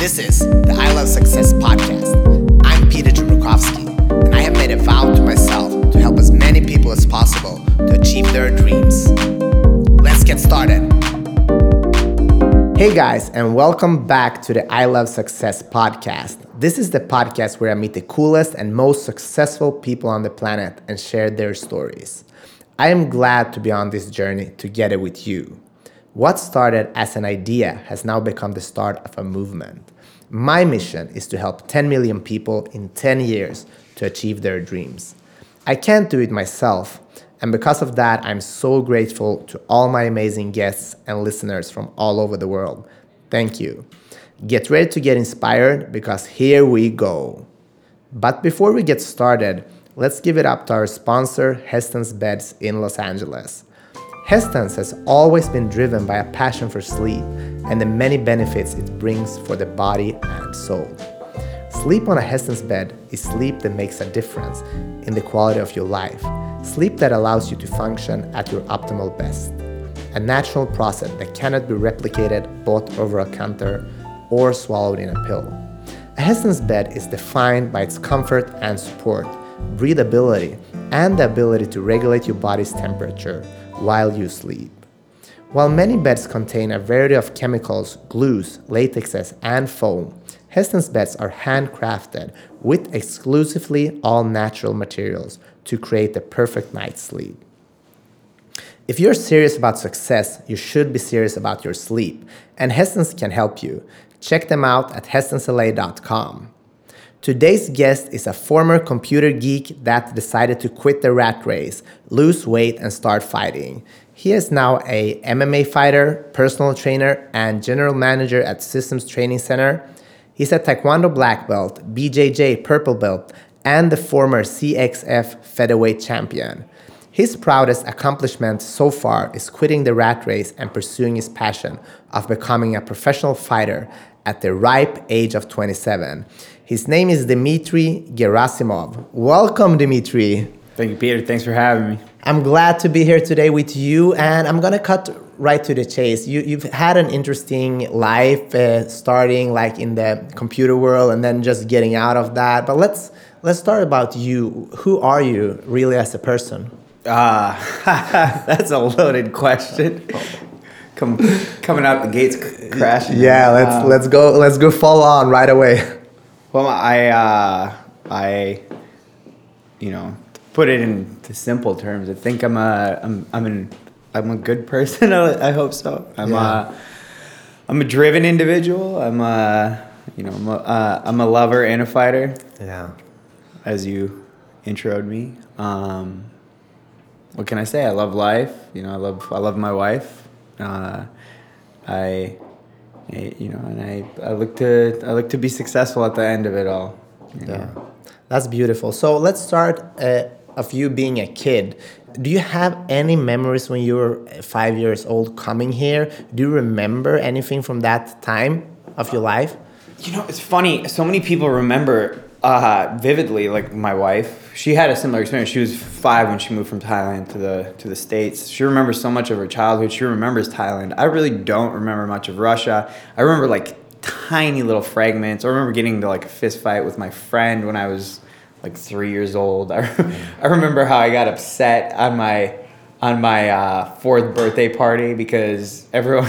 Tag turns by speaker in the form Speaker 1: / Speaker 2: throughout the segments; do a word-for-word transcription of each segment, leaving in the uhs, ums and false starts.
Speaker 1: This is the I Love Success podcast. I'm Peter Chmerkovskiy, and I have made a vow to myself to help as many people as possible to achieve their dreams. Let's get started. Hey guys, and welcome back to the I Love Success podcast. This is the podcast where I meet the coolest and most successful people on the planet and share their stories. I am glad to be on this journey together with you. What started as an idea has now become the start of a movement. My mission is to help ten million people in ten years to achieve their dreams. I can't do it myself, and because of that, I'm so grateful to all my amazing guests and listeners from all over the world. Thank you. Get ready to get inspired because here we go. But before we get started, let's give it up to our sponsor, Heston's Beds in Los Angeles. Heston's has always been driven by a passion for sleep and the many benefits it brings for the body and soul. Sleep on a Heston's bed is sleep that makes a difference in the quality of your life. Sleep that allows you to function at your optimal best. A natural process that cannot be replicated both over a counter or swallowed in a pill. A Heston's bed is defined by its comfort and support, breathability, and the ability to regulate your body's temperature while you sleep. While many beds contain a variety of chemicals, glues, latexes, and foam, Heston's beds are handcrafted with exclusively all natural materials to create the perfect night's sleep. If you're serious about success, you should be serious about your sleep, and Heston's can help you. Check them out at hestons l a dot com. Today's guest is a former computer geek that decided to quit the rat race, lose weight, and start fighting. He is now a M M A fighter, personal trainer, and general manager at Systems Training Center. He's a Taekwondo black belt, B J J purple belt, and the former C X F featherweight champion. His proudest accomplishment so far is quitting the rat race and pursuing his passion of becoming a professional fighter at the ripe age of twenty-seven. His name is Dmitry Gerasimov. Welcome, Dmitry.
Speaker 2: Thank you, Peter. Thanks for having me.
Speaker 1: I'm glad to be here today with you, and I'm going to cut right to the chase. You, you've had an interesting life, uh, starting like in the computer world and then just getting out of that. But let's let's start about you. Who are you really as a person?
Speaker 2: Uh, that's a loaded question. Come, coming out the gates crashing.
Speaker 1: Yeah, let's uh, let's go let's go full on right away.
Speaker 2: Well, I uh, I you know, put it into simple terms. I think I'm a I'm I'm an I'm a good person. I hope so. I'm yeah. a I'm a driven individual. I'm a you know I'm a, uh, I'm a lover and a fighter.
Speaker 1: Yeah. As
Speaker 2: you introed me. Um, what can I say? I love life. You know, I love I love my wife. Uh, I, I, you know, and I, I look to, I look to be successful at the end of it all.
Speaker 1: Yeah, know? That's beautiful. So let's start uh, of you being a kid. Do you have any memories when you were five years old coming here? Do you remember anything from that time of your life?
Speaker 2: You know, it's funny. So many people remember uh, vividly. Like my wife, she had a similar experience. She was five when she moved from Thailand to the to the States. She remembers so much of her childhood. She remembers Thailand. I really don't remember much of Russia. I remember like tiny little fragments. I remember getting into like a fist fight with my friend when I was like three years old. I, I remember how I got upset on my on my uh, fourth birthday party because everyone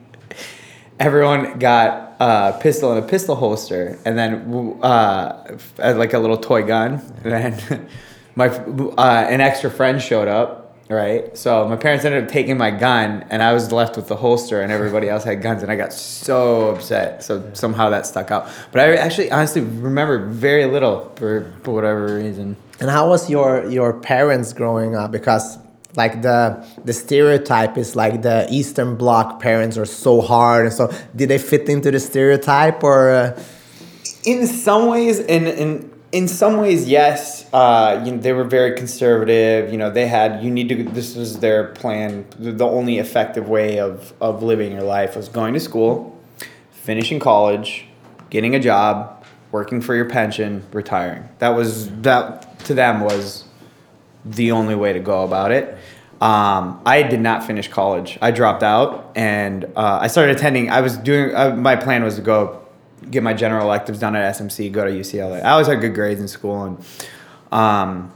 Speaker 2: everyone got a pistol in a pistol holster, and then uh, like a little toy gun. And then my uh, an extra friend showed up, right? So my parents ended up taking my gun, and I was left with the holster, and everybody else had guns, and I got so upset. So somehow that stuck out. But I actually honestly remember very little for, for whatever reason.
Speaker 1: And how was your your parents growing up? Because like the the stereotype is like the Eastern Bloc parents are so hard, and so did they fit into the stereotype or? Uh...
Speaker 2: In some ways, in in in some ways, yes. Uh, you know, they were very conservative. You know, they had you need to. This was their plan. The only effective way of of living your life was going to school, finishing college, getting a job, working for your pension, retiring. That was that to them was the only way to go about it. Um, I did not finish college. I dropped out, and uh, I started attending. I was doing. Uh, my plan was to go get my general electives done at S M C, go to U C L A. I always had good grades in school, and um,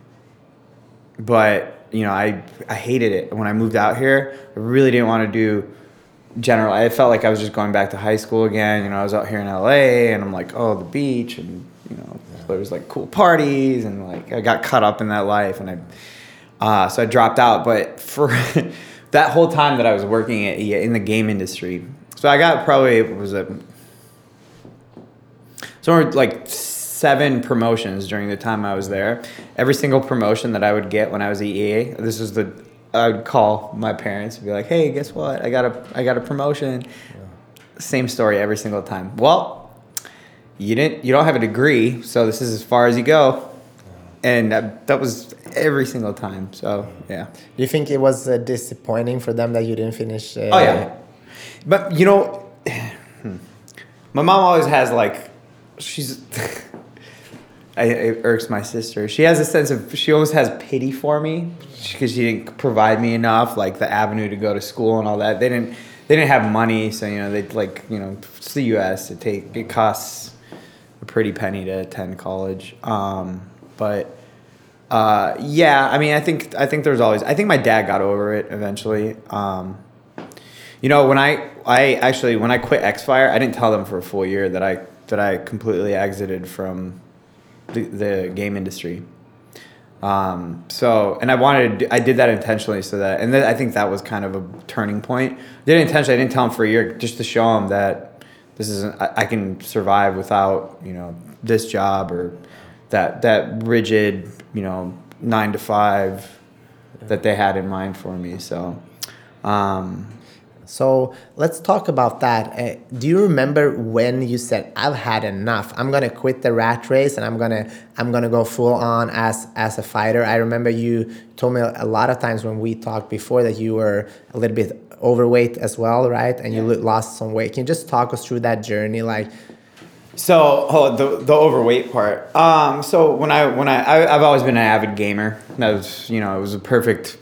Speaker 2: but you know, I I hated it when I moved out here. I really didn't want to do general. I felt like I was just going back to high school again. You know, I was out here in L A, and I'm like, oh, the beach, and you know, yeah. there was like cool parties, and like I got caught up in that life, and I uh, so I dropped out. But for that whole time that I was working at, in the game industry, so I got probably it was a somewhere like seven promotions during the time I was there. Every single promotion that I would get when I was at E A, this is the I would call my parents and be like, "Hey, guess what? I got a I got a promotion." Yeah. Same story every single time. Well, you didn't you don't have a degree, so this is as far as you go. Yeah. And that, that was every single time. So, yeah.
Speaker 1: Do you think it was uh, disappointing for them that you didn't finish? Uh,
Speaker 2: oh yeah. But you know, my mom always has like she's I, it irks my sister. She has a sense of, she always has pity for me because she didn't provide me enough, like the avenue to go to school and all that. They didn't, they didn't have money, so you know they'd like, you know, it's the U S. It take it costs a pretty penny to attend college. Um, but uh, yeah, I mean, I think I think there's always, I think my dad got over it eventually. Um, you know, when I I actually when I quit X-Fire, I didn't tell them for a full year that I that I completely exited from The, the game industry. Um, so, and I wanted, to, I did that intentionally so that, and then I think that was kind of a turning point. I did it intentionally. I didn't tell him for a year just to show him that this isn't, I, I can survive without, you know, this job or that, that rigid, you know, nine to five that they had in mind for me. So, um,
Speaker 1: So let's talk about that. Uh, do you remember when you said, "I've had enough. I'm gonna quit the rat race and I'm gonna I'm gonna go full on as as a fighter"? I remember you told me a lot of times when we talked before that you were a little bit overweight as well, right? And you lost some weight. Can you just talk us through that journey, like?
Speaker 2: So oh, the the overweight part. Um, so when I when I, I I've always been an avid gamer. That was you know it was a perfect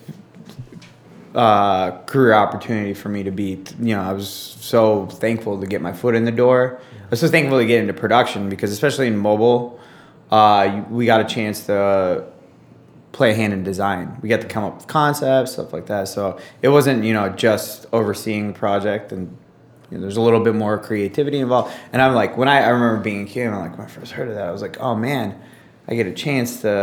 Speaker 2: Uh, career opportunity for me to be, you know, I was so thankful to get my foot in the door. I was so thankful to get into production because especially in mobile, uh, we got a chance to play a hand in design. We got to come up with concepts, stuff like that. So it wasn't, you know, just overseeing the project and you know, there's a little bit more creativity involved. And I'm like, when I, I remember being a kid, I'm like, when I first heard of that, I was like, oh man, I get a chance to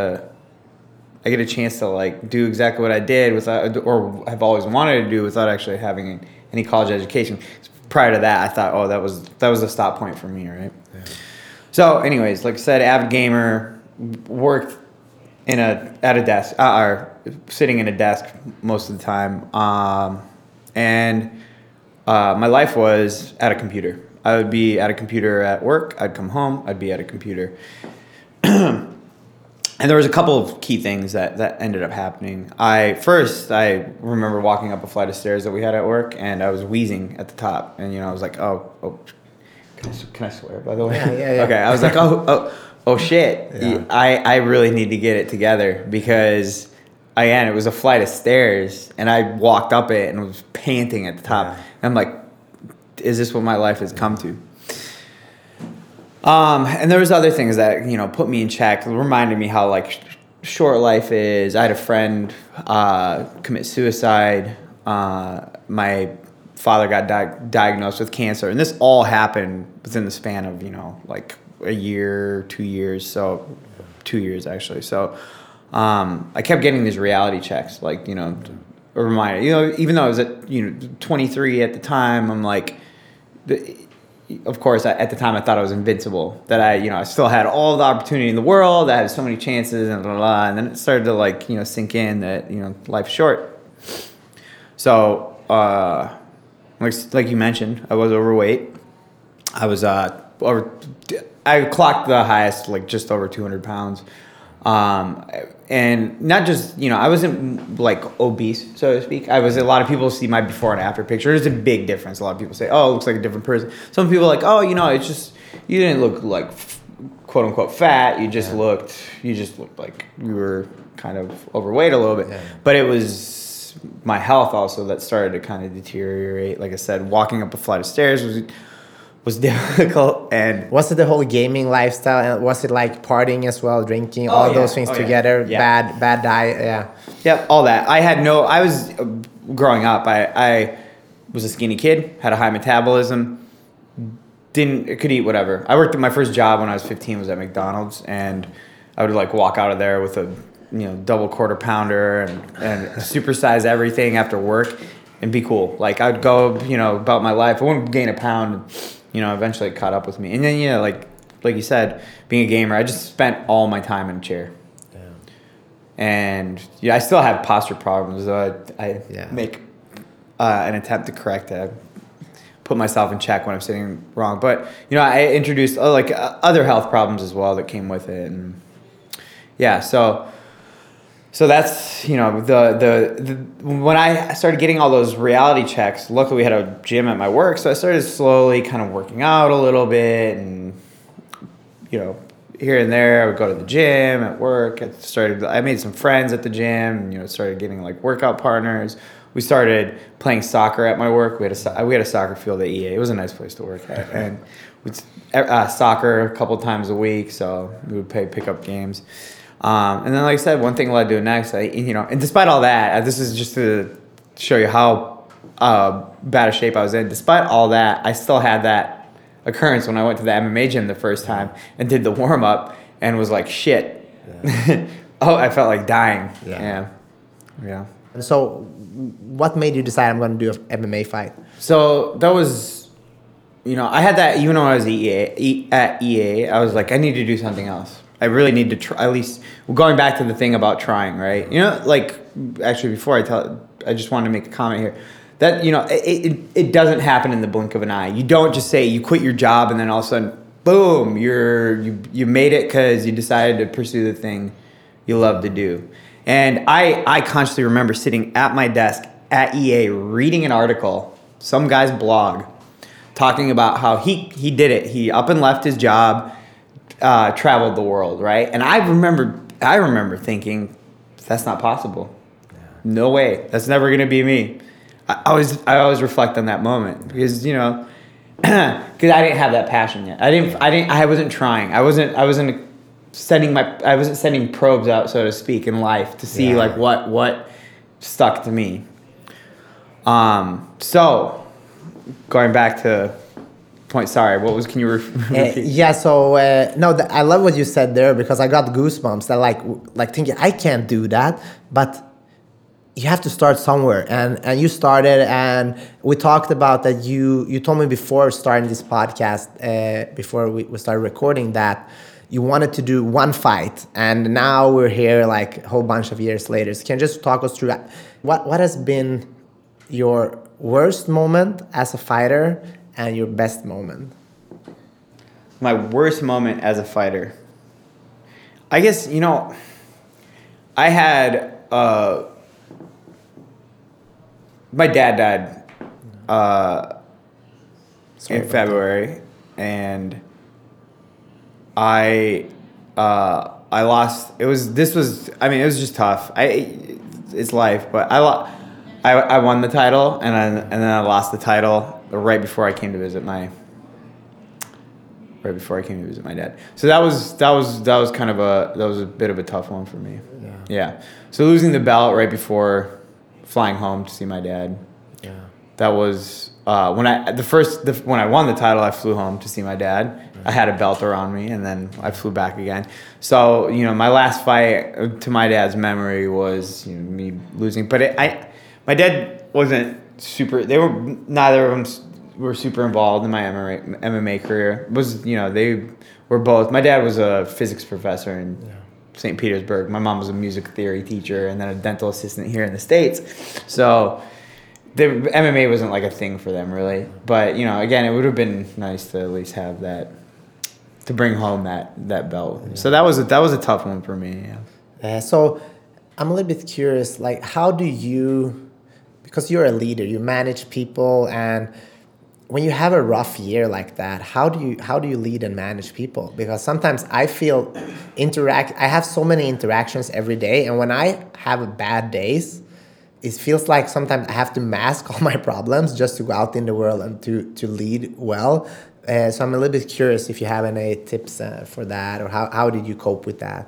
Speaker 2: I get a chance to like do exactly what I did without, or have always wanted to do without actually having any college education. Prior to that, I thought, oh, that was that was a stop point for me, right? Yeah. So, anyways, like I said, avid gamer, worked in a at a desk, uh, or sitting in a desk most of the time, um, and uh, my life was at a computer. I would be at a computer at work. I'd come home. I'd be at a computer. And there was a couple of key things that, that ended up happening. I first I remember walking up a flight of stairs that we had at work, and I was wheezing at the top. And you know I was like, oh, oh, can I, can I swear? By the way,
Speaker 1: yeah, yeah, yeah.
Speaker 2: Okay. I was like, oh, oh, oh, shit. Yeah. I I really need to get it together because again, it was a flight of stairs, and I walked up it and was panting at the top. Yeah. And I'm like, is this what my life has come to? Um, and there was other things that, you know, put me in check, reminded me how, like, sh- short life is. I had a friend uh, commit suicide. Uh, my father got di- diagnosed with cancer. And this all happened within the span of, you know, like a year, two years. So two years, actually. So um, I kept getting these reality checks, like, you know, a reminder. You know, even though I was at, you know, twenty-three at the time, I'm like... The, Of course, I, at the time, I thought I was invincible. That I, you know, I still had all the opportunity in the world. I had so many chances, and blah, blah, blah. And then it started to like, you know, sink in that you know life's short. So, uh, like like you mentioned, I was overweight. I was uh over. I clocked the highest, like just over two hundred pounds. Um, and not just, you know, I wasn't like obese, so to speak. I was, a lot of people see my before and after picture. There's a big difference. A lot of people say, oh, it looks like a different person. Some people are like, oh, you know, it's just, you didn't look like quote unquote fat. You just yeah. looked, you just looked like you were kind of overweight a little bit. Yeah. But it was my health also that started to kind of deteriorate. Like I said, walking up a flight of stairs was was difficult. And
Speaker 1: was it the whole gaming lifestyle, and was it like partying as well, drinking,
Speaker 2: Oh,
Speaker 1: all
Speaker 2: yeah.
Speaker 1: those things
Speaker 2: Oh, yeah.
Speaker 1: together?
Speaker 2: Yeah.
Speaker 1: Bad, bad diet. Yeah.
Speaker 2: yeah, all that. I had no. I was uh, growing up. I I was a skinny kid, had a high metabolism. Didn't could eat whatever. I worked at my first job when I was fifteen was at McDonald's, and I would like walk out of there with a you know double quarter pounder and and supersize everything after work and be cool. Like I'd go you know about my life. I wouldn't gain a pound. You know, eventually it caught up with me. And then you know like like you said, being a gamer, I just spent all my time in a chair. Yeah. And yeah, I still have posture problems. Though I, I
Speaker 1: yeah.
Speaker 2: make uh, an attempt to correct it. Put myself in check when I'm sitting wrong. But, you know, I introduced uh, like uh, other health problems as well that came with it. And yeah, so so that's, you know, the, the, the when I started getting all those reality checks, luckily we had a gym at my work. So I started slowly kind of working out a little bit and, you know, here and there I would go to the gym at work. I started, I made some friends at the gym, you know, started getting like workout partners. We started playing soccer at my work. We had a we had a soccer field at E A. It was a nice place to work at, and we uh, soccer a couple times a week. So we would pay pick up games, um, and then like I said, one thing led to the next. I, you know, and despite all that, this is just to show you how uh, bad a shape I was in. Despite all that, I still had that occurrence when I went to the M M A gym the first time and did the warm up and was like shit. Yeah. Oh, I felt like dying. Yeah, yeah. yeah.
Speaker 1: And so, what made you decide I'm going to do an M M A fight?
Speaker 2: So that was, you know, I had that even when I was E A, e, at E A. I was like, I need to do something else. I really need to try. At least going back to the thing about trying, right? You know, like actually before I tell, I just wanted to make a comment here that you know it it, it doesn't happen in the blink of an eye. You don't just say you quit your job and then all of a sudden, boom, you're you you made it because you decided to pursue the thing you love to do. And I, I consciously remember sitting at my desk at E A reading an article, some guy's blog, talking about how he, he did it. He up and left his job, uh, traveled the world, right? And I remember I remember thinking, that's not possible. No way. That's never going to be me. I always I always reflect on that moment because, you know, because I didn't have that passion yet. I didn't I didn't I wasn't trying. I wasn't I wasn't sending my I wasn't sending probes out, so to speak, in life to see yeah. like what what stuck to me. Um so going back to point sorry what was can you repeat?
Speaker 1: Uh, yeah so uh, no th- I love what you said there because I got goosebumps that like like thinking I can't do that, but you have to start somewhere, and and you started, and we talked about that. You you told me before starting this podcast, uh, before we, we started recording, that you wanted to do one fight, and now we're here like a whole bunch of years later. So can you just talk us through that? What what has been your worst moment as a fighter and your best moment?
Speaker 2: My worst moment as a fighter, I guess, you know, I had uh my dad died uh, in February, and I uh, I lost. It was this was I mean it was just tough. I it's life, but I lo- I I won the title, and then and then I lost the title right before I came to visit my right before I came to visit my dad. So that was that was that was kind of a that was a bit of a tough one for me. Yeah. Yeah. So losing the belt right before flying home to see my dad. Yeah. That was uh, when I the first the, when I won the title, I flew home to see my dad. Mm-hmm. I had a belt around me, and then I flew back again. So you know, my last fight to my dad's memory was you know, me losing. But it, I, my dad wasn't super. They were neither of them were super involved in my M M A career. It was you know they were both. My dad was a physics professor in yeah. Saint Petersburg. My mom was a music theory teacher and then a dental assistant here in the States. So the M M A wasn't like a thing for them really. But, you know, again, it would have been nice to at least have that, to bring home that, that belt. Yeah. So that was, a, that was a tough one for me. Yeah.
Speaker 1: Uh, so I'm a little bit curious, like how do you, because you're a leader, you manage people, and when you have a rough year like that, how do you how do you lead and manage people? Because sometimes I feel interact. I have so many interactions every day, and when I have bad days, it feels like sometimes I have to mask all my problems just to go out in the world and to to lead well. Uh, so I'm a little bit curious if you have any tips uh, for that, or how, how did you cope with that?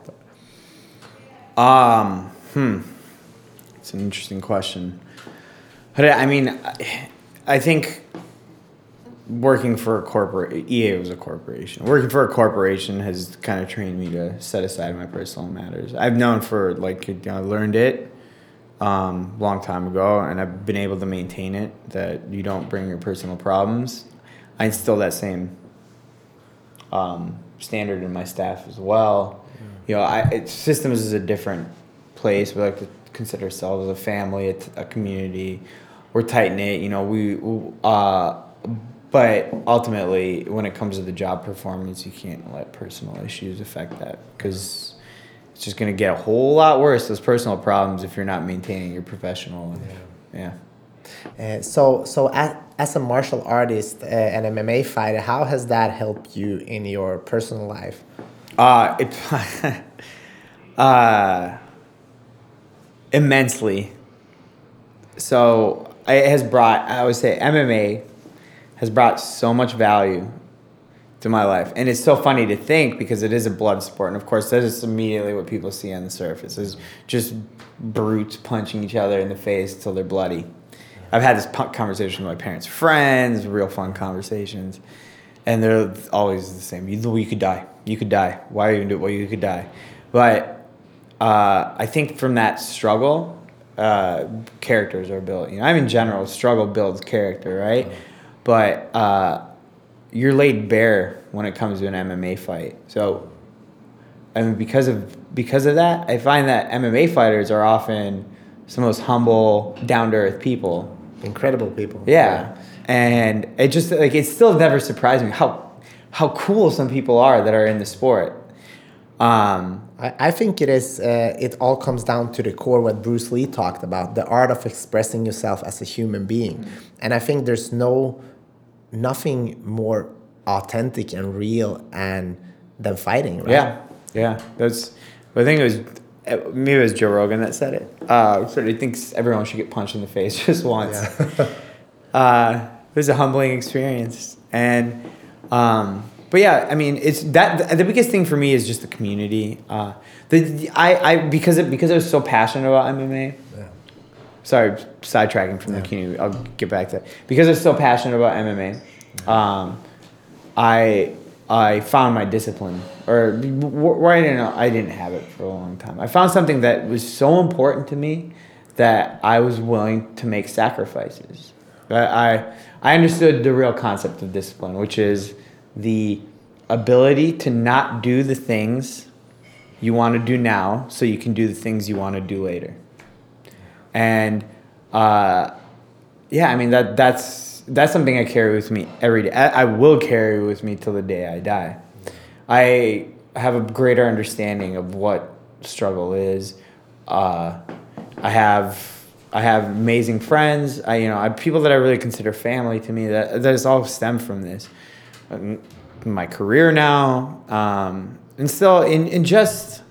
Speaker 2: Um, hmm. It's an interesting question. But I mean, I, I think working for a corporate, E A was a corporation. Working for a corporation has kind of trained me to set aside my personal matters. I've known for, like, you know, I learned it um, a long time ago, and I've been able to maintain it, that you don't bring your personal problems. I instill that same um, standard in my staff as well. Mm. You know, I, it, systems is a different place. We like to consider ourselves a family, a, t- a community. We're tight knit. You know, we. Uh, but ultimately, when it comes to the job performance, you can't let personal issues affect that, because it's just going to get a whole lot worse, those personal problems, if you're not maintaining your professional. And, yeah.
Speaker 1: yeah. Uh, so, so as, as a martial artist uh, and M M A fighter, how has that helped you in your personal life?
Speaker 2: Uh, it, uh, immensely. So it has brought, I would say, M M A has brought so much value to my life. And it's so funny to think, because it is a blood sport. And of course, that is immediately what people see on the surface, is just brutes punching each other in the face till they're bloody. I've had this conversation with my parents' friends, real fun conversations. And they're always the same. You, you could die. You could die. Why are you doing it? Well, you could die. But uh, I think from that struggle, uh, characters are built. You know, I mean, in general, struggle builds character, right? Mm-hmm. But uh, you're laid bare when it comes to an M M A fight. So, I mean, because of because of that, I find that M M A fighters are often some of the most humble, down-to-earth people.
Speaker 1: Incredible people.
Speaker 2: Yeah. yeah. And it just, like, it still never surprised me how how cool some people are that are in the sport. Um,
Speaker 1: I, I think it is. Uh, it all comes down to the core what Bruce Lee talked about: the art of expressing yourself as a human being. Mm-hmm. And I think there's no nothing more authentic and real and than fighting, right?
Speaker 2: Yeah, yeah. That's. I think it was maybe it was Joe Rogan that said it. Uh, so he thinks everyone should get punched in the face just once. Yeah. uh, it was a humbling experience, and. Um, But yeah, I mean, it's that the biggest thing for me is just the community. Uh, the I, I because it, because I was so passionate about M M A. Yeah. Sorry, sidetracking from yeah. the community. I'll get back to that. Because I was so passionate about M M A, um, I I found my discipline, or where I didn't know I didn't have it for a long time. I found something that was so important to me that I was willing to make sacrifices. I I, I understood the real concept of discipline, which is the ability to not do the things you want to do now so you can do the things you want to do later. And uh, yeah, I mean, that that's that's something I carry with me every day. I, I will carry with me till the day I die. I have a greater understanding of what struggle is. Uh, I have I have amazing friends. I you know I have people that I really consider family to me. That that has all stemmed from this. My career now, um, and still in, in just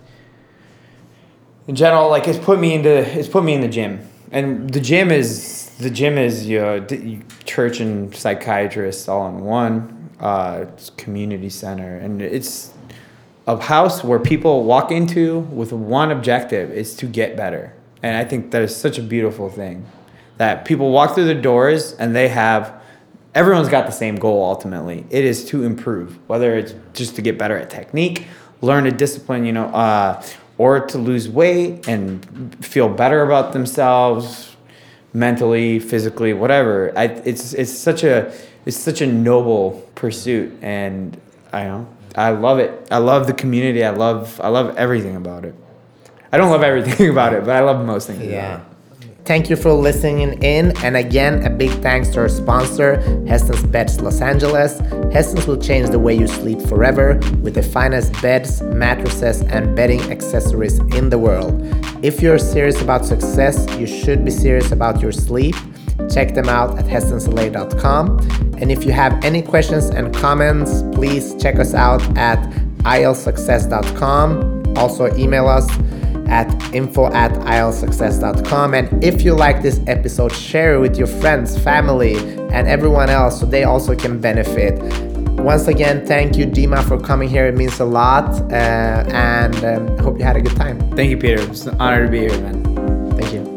Speaker 2: in general, like it's put me into it's put me in the gym, and the gym is the gym is you know, church and psychiatrists all in one. Uh, it's community center, and it's a house where people walk into with one objective: is to get better. And I think that is such a beautiful thing, that people walk through the doors and they have. Everyone's got the same goal ultimately. It is to improve, whether it's just to get better at technique, learn a discipline, you know, uh, or to lose weight and feel better about themselves, mentally, physically, whatever. I, it's it's such a it's such a noble pursuit, and I know I love it. I love the community. I love I love everything about it. I don't love everything about it, but I love most things.
Speaker 1: Yeah. About it. Thank you for listening in, and again, a big thanks to our sponsor, Heston's Beds Los Angeles. Heston's will change the way you sleep forever with the finest beds, mattresses, and bedding accessories in the world. If you're serious about success, you should be serious about your sleep. Check them out at hestons l a dot com. And if you have any questions and comments, please check us out at i l success dot com. Also email us at info at i l success dot com. And if you like this episode, share it with your friends, family, and everyone else so they also can benefit. Once again, thank you, Dima, for coming here. It means a lot. Uh, and um, I hope you had a good time.
Speaker 2: Thank you, Peter. It's an honor to be here, man.
Speaker 1: Thank you.